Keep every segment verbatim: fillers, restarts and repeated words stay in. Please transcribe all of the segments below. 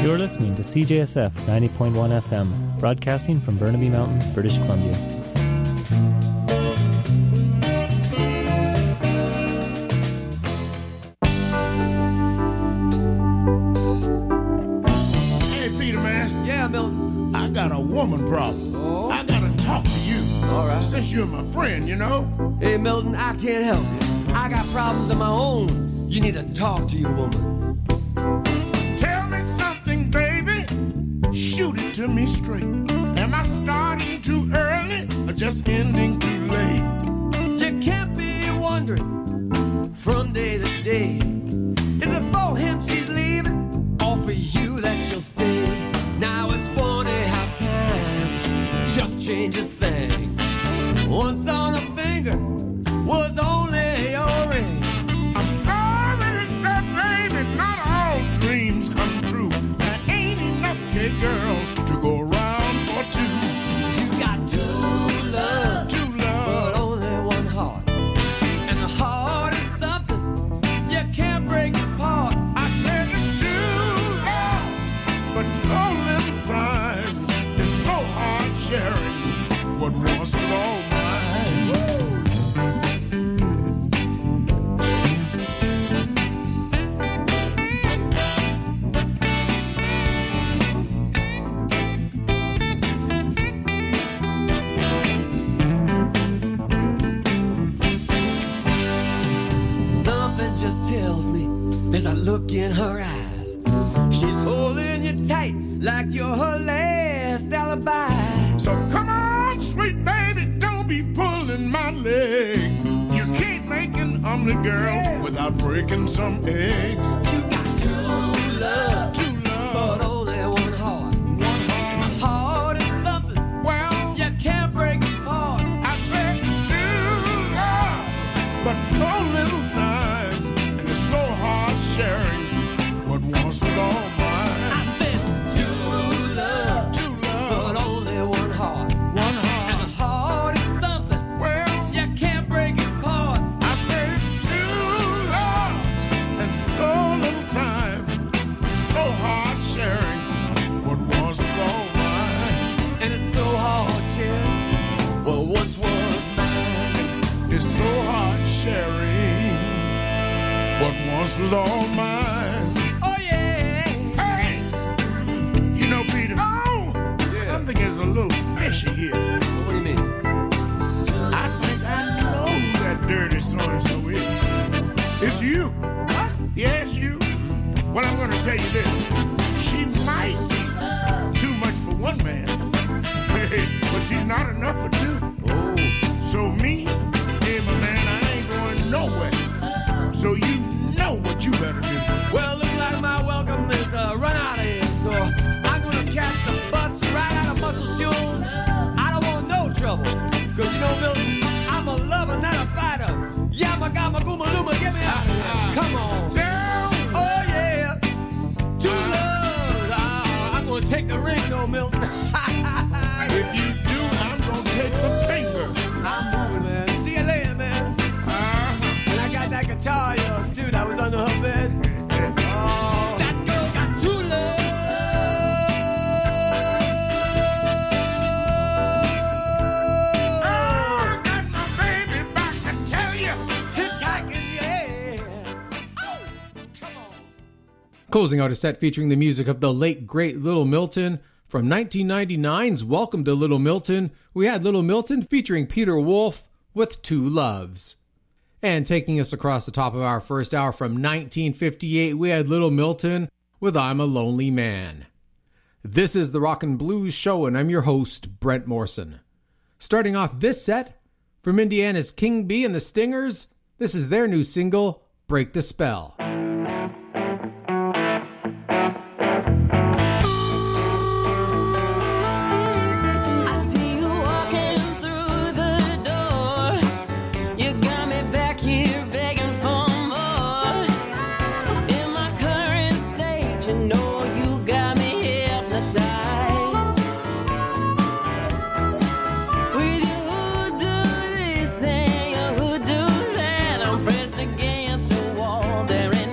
You're listening to C J S F ninety point one F M, broadcasting from Burnaby Mountain, British Columbia. Hey, Peter, man. Yeah, Milton. I got a woman problem. Oh? I gotta talk to you. All right. Since you're my friend, you know? Hey, Milton, I can't help you. I got problems of my own. You need to talk to your woman. Tell me something, baby. Shoot it to me straight. Am I starting too early or just ending too late? You can't be wondering from day to day. Is it for him she's leaving or for you that she'll stay? Now it's funny how time just changes things. Once on a finger was only your ring. I'm sorry to say, baby, not all dreams come true. There ain't enough, okay, girl, to go around for two. You got two love, Two but love, only one heart. And the heart is something you can't break apart. I said it's two love, but so little time. It's so hard sharing what once was all mine. Something just tells me as I look in her eyes, she's holding you tight like you're her last alibi. So come on, sweet baby, don't be pulling my leg. You can't make an omelet, girl, without breaking some eggs. You got two love, Two but love, only one heart. one And the heart. heart is something Well, you can't break apart. I said it's two love, but so little time, and it's so hard sharing what once was all mine. I said two love, Two but love, only one heart. one And the heart. heart is something Well, you can't break apart. I said it's two love, and so little time, so hard sharing what once was all mine. And it's so hard sharing what once was mine. It's so hard sharing what once was all mine. Oh yeah. Hey, you know, Peter, oh, Yeah. something is a little fishy here. What do you mean? I think I know who that dirty so-and-so is. It's you. What? Yes, you. Well, I'm going to tell you this. She might be too much for one man, but she's not enough for two. Oh. So me, hey, my man, I ain't going nowhere. So you know what you better do. Well, looks like my welcome is uh, run out of here, so I'm gonna catch the bus right out of Muscle Shoals. I don't want no trouble, cause you know, Milton, I'm a lover, not a fighter. Yamma gamma gooma looma, get me out of here. Come on. Oh yeah, two loves. Ah, I'm gonna take the ring, though, Milton. If you do, I'm going to take the finger. I'm moving, man. See you later, man. Uh-huh. And I got that guitar of yours, too, that was under her bed. Oh, that girl got two Oh, I got my baby back to tell you. hitchhiking, yeah. Oh, come on. Closing out a set featuring the music of the late, great Little Milton. From nineteen ninety-nine's Welcome to Little Milton, we had Little Milton featuring Peter Wolf with Two Loves. And taking us across the top of our first hour from nineteen fifty-eight, we had Little Milton with I'm a Lonely Man. This is the Rock and Blues Show, and I'm your host, Brent Morrison. Starting off this set, from Indiana's King Bee and the Stingers, this is their new single, Break the Spell. I see you walking through the door. You got me back here begging for more. In my current state, you know you got me hypnotized. With your hoodoo this and your hoodoo that, I'm pressed against the wall. There ain't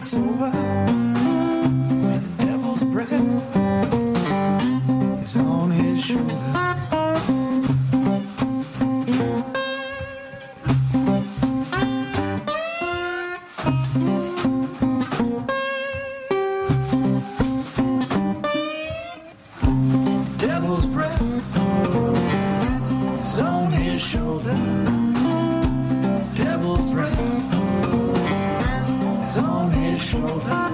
streets over, when the devil's breath is on his shoulder. Devil's breath is on his shoulder. Devil's breath is on his shoulder.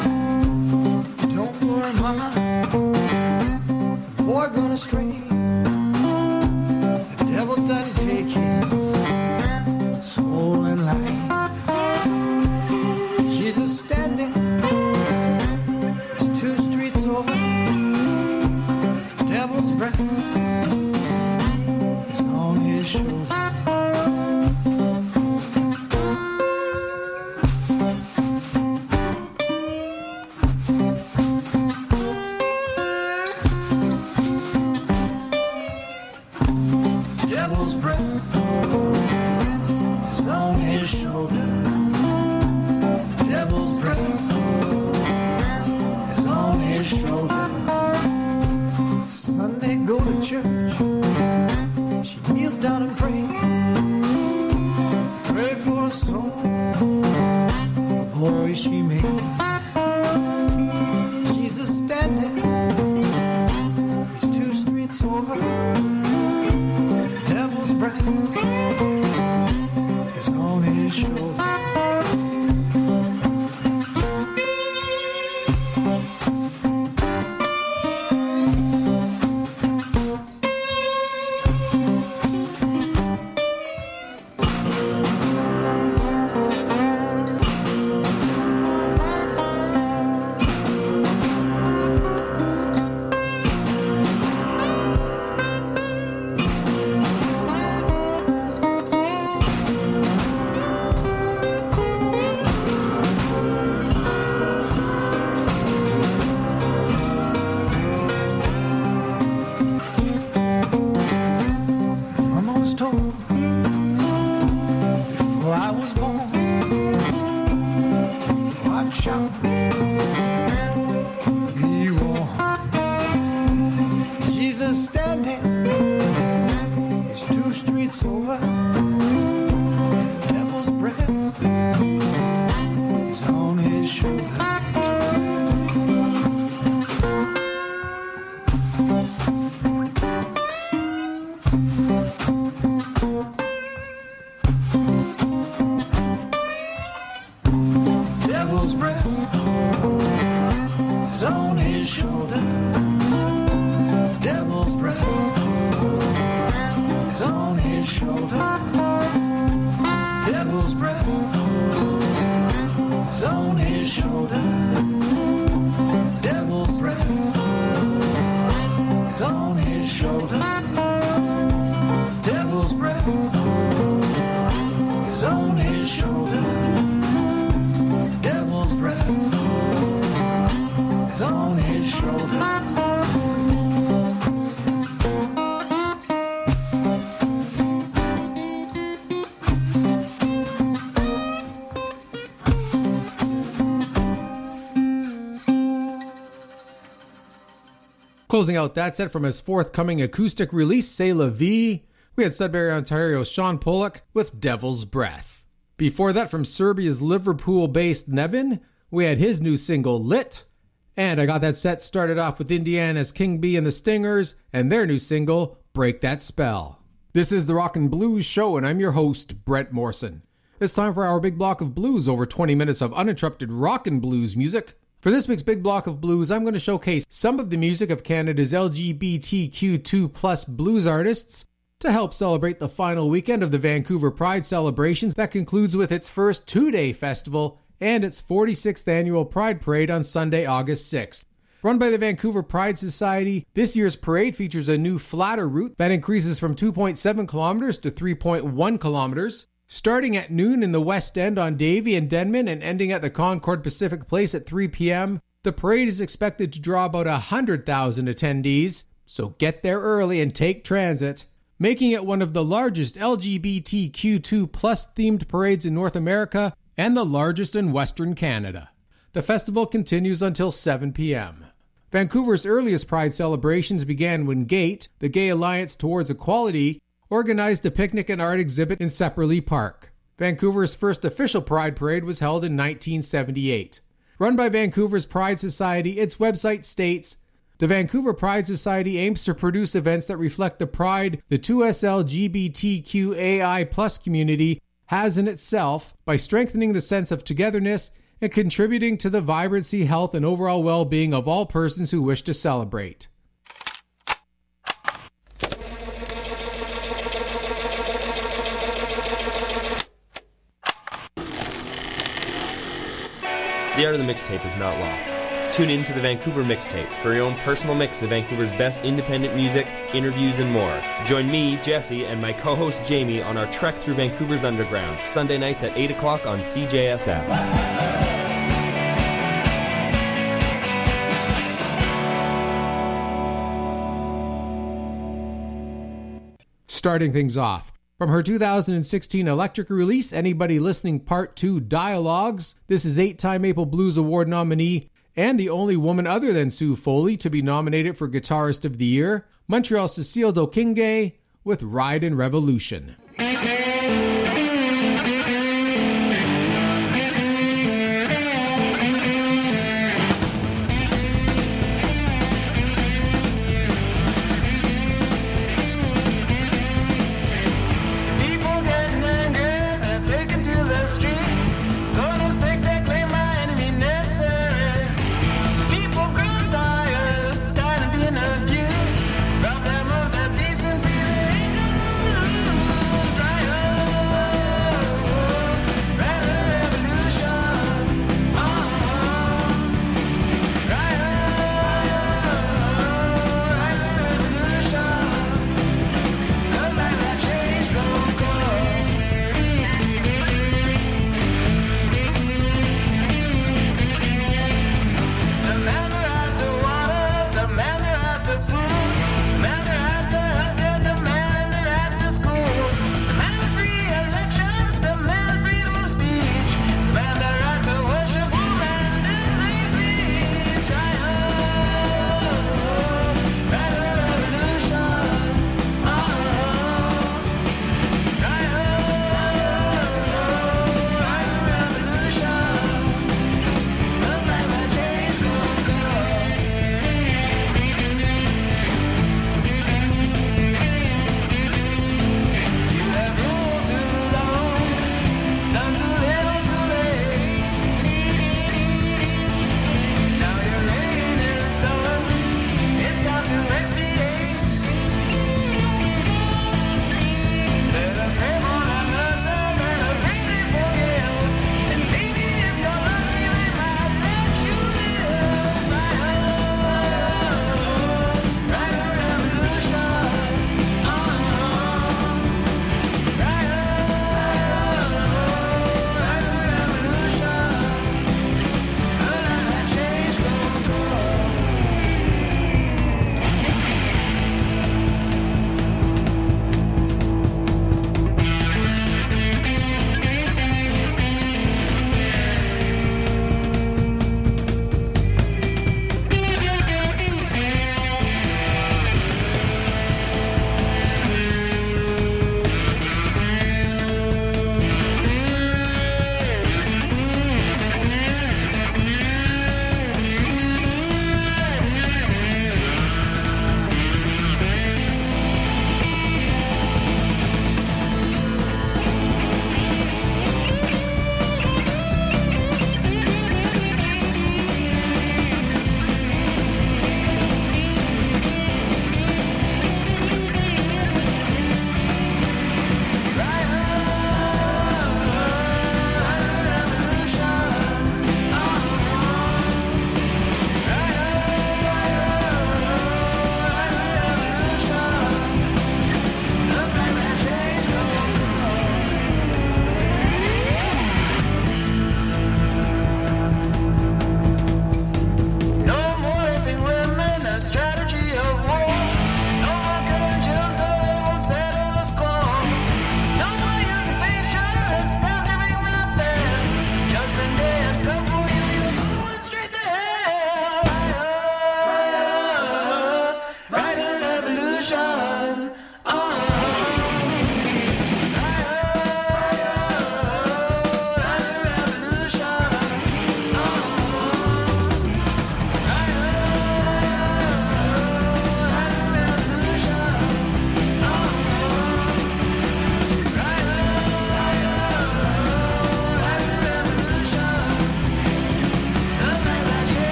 Don't worry, mama, the boy gone astray. The devil done take his soul and life. Jesus standing is two streets over. Devil's breath is on his shoulder. Devil's breath is on his shoulder. Devil's breath is on his shoulder. Sunday go to church. She kneels down and prays. Pray for the soul of the boy she made. Jesus standing is two streets over. The devil's breath is on his shoulder. Mama was told before I was born, watch out, be warned. Jesus standing is two streets over. The devil's breath is on his shoulder. Devil's breath is on his shoulder. Devil's breath is on his shoulder. Devil's breath is on his shoulder. Devil's breath is on his shoulder. Devil's breath is on his shoulder. Devil's breath is on his shoulder. Closing out that set from his forthcoming acoustic release, C'est La Vie, we had Sudbury, Ontario's Sean Pollock with Devil's Breath. Before that, from Serbia's Liverpool-based Nevin, we had his new single, Lit. And I got that set started off with Indiana's King B and the Stingers and their new single, Break That Spell. This is the Rock and Blues Show, and I'm your host, Brett Morrison. It's time for our big block of blues, over twenty minutes of uninterrupted rock and blues music. For this week's big block of blues, I'm going to showcase some of the music of Canada's L G B T Q two plus blues artists to help celebrate the final weekend of the Vancouver Pride celebrations that concludes with its first two-day festival and its forty-sixth annual Pride Parade on Sunday, August sixth. Run by the Vancouver Pride Society, this year's parade features a new flatter route that increases from two point seven kilometers to three point one kilometers. Starting at noon in the West End on Davie and Denman and ending at the Concord Pacific Place at three p.m., the parade is expected to draw about one hundred thousand attendees, so get there early and take transit, making it one of the largest L G B T Q two plus themed parades in North America and the largest in Western Canada. The festival continues until seven p.m. Vancouver's earliest Pride celebrations began when GATE, the Gay Alliance Towards Equality, organized a picnic and art exhibit in Sepperley Park. Vancouver's first official Pride Parade was held in nineteen seventy-eight. Run by Vancouver's Pride Society, its website states, "The Vancouver Pride Society aims to produce events that reflect the pride the two S L G B T Q A I plus community has in itself by strengthening the sense of togetherness and contributing to the vibrancy, health, and overall well-being of all persons who wish to celebrate." The art of the mixtape is not lost. Tune in to the Vancouver Mixtape for your own personal mix of Vancouver's best independent music, interviews, and more. Join me, Jesse, and my co-host Jamie on our trek through Vancouver's underground, Sunday nights at eight o'clock on C J S F. Starting things off, from her two thousand sixteen Electric release, Anybody Listening Part two Dialogues, this is eight-time Maple Blues Award nominee and the only woman other than Sue Foley to be nominated for Guitarist of the Year, Montreal's Cecile Dokingue with Ride and Revolution. Rob them of their decency, they ain't got no rules, right?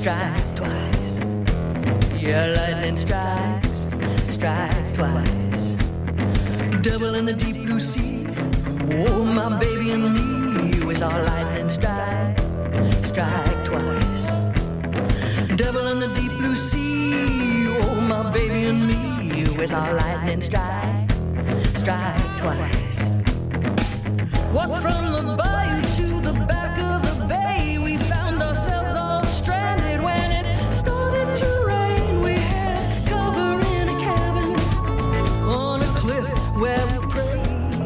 strikes twice. Yeah, lightning strikes, strikes twice. Double in the deep blue sea. Oh, my baby and me. We saw lightning strike, strike twice. Double in the deep blue sea. Oh, my baby and me. We saw lightning strike, strike twice. Walked from the bayou to the back of the bay. We found ourselves all stranded when it started to rain. We had cover in a cabin on a cliff where we prayed.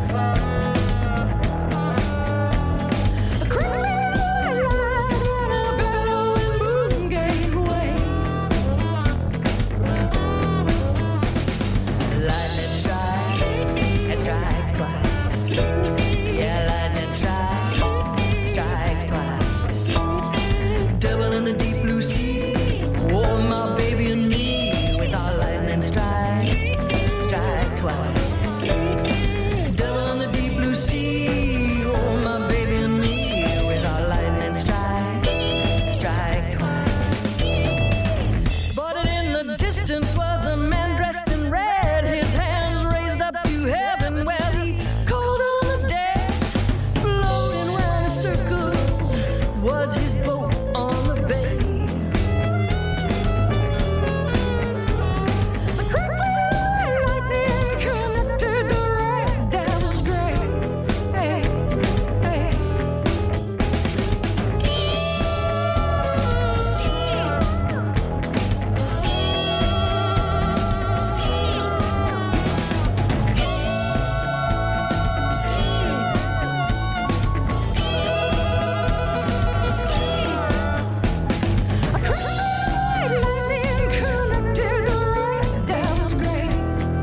A crackling white light and a bellowing moon gave way. Lightning strikes, it strikes twice. Yeah, lightning strikes, strikes twice. Double in the deep blue sea. Oh, my baby and me. We saw lightning strike, strike twice. Double in the deep blue sea. Oh, my baby and me. We saw lightning strike, strike twice. Spotted in the distance was a man dressed in red. His hands raised up to heaven where he called on the dead. Floating round in circles was his boat on the bay. The crackling white lightning connected the red devil's grave. Hey, hey. A crackling white lightning connected the red devil's grave.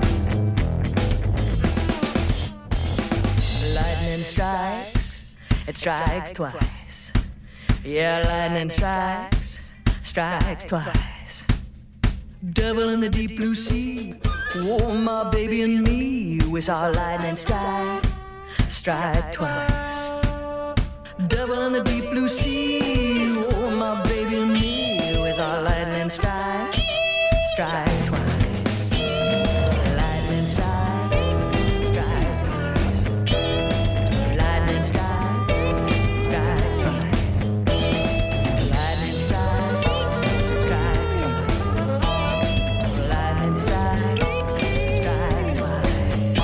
Lightning strikes, it strikes twice. Yeah, lightning strikes, strikes twice. Double in the deep blue sea. Oh, my baby and me. We saw lightning strike, strike twice. Double in the deep blue sea. Oh, my baby and me. We saw lightning strike, strike twice. Lightning strikes, strikes twice. Lightning strikes, strikes twice. Lightning strikes, strikes twice. Lightning strikes, strikes twice.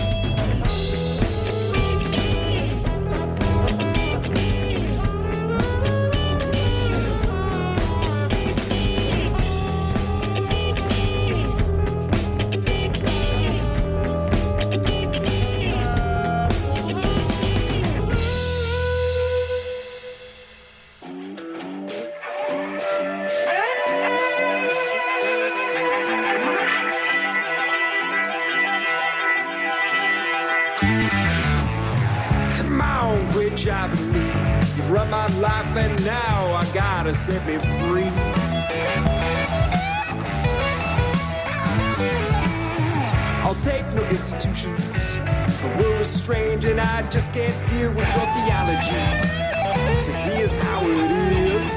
Come on, quit jiving me. You've run my life and now I gotta set me free. I'll take no institutions. The world is strange and I just can't deal with your theology. So here's how it is.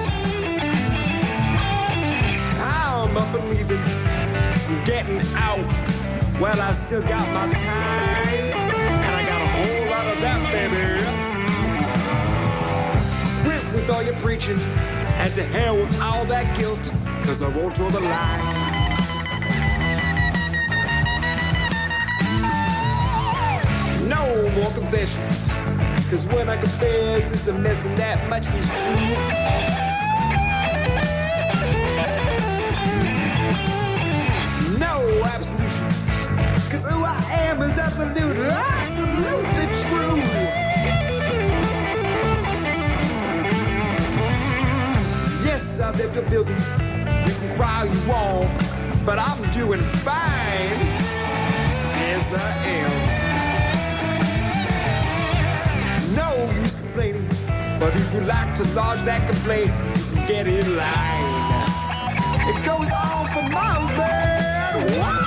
I'm up and leaving. I'm getting out. Well, I still got my time. And I got a whole lot of that, baby. Quit with all your preaching. And to hell with all that guilt. Cause I won't draw the line. No more confessions. Cause when I confess, it's a mess and that much is true. No absolutions. Cause who I am is absolute, absolutely true. Yes, I've lived a building. You can cry all you want, but I'm doing fine. Yes, I am. No use complaining, but if you like to lodge that complaint, you can get in line. It goes on for miles, man. Wow.